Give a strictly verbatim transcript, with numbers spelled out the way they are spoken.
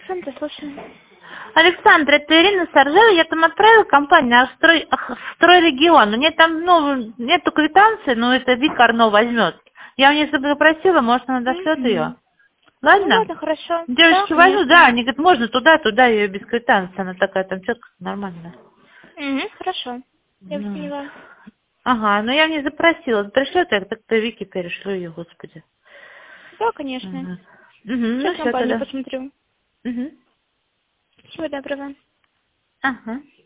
Александр, слушаю. Александр, это Ирина Саржева. Я там отправила компанию «Строй, Стройрегион». У меня там ну, нету квитанции, но это Вика Арно возьмет. Я у нее запросила, может, она дошлет Угу. ее. Ну Ладно? ладно, хорошо. Девочки Да, возьму, конечно. да, они говорят, можно туда, туда, ее без квитанции. Она такая там четко, нормально. Угу, хорошо. Я вас Ну. поняла. Ага, ну я не запросила. Пришлет, я так по Вике перешлю ее, господи. Да, конечно. Угу. Угу, ну Сейчас все компанию тогда. посмотрю. Угу. Всего доброго. Ага.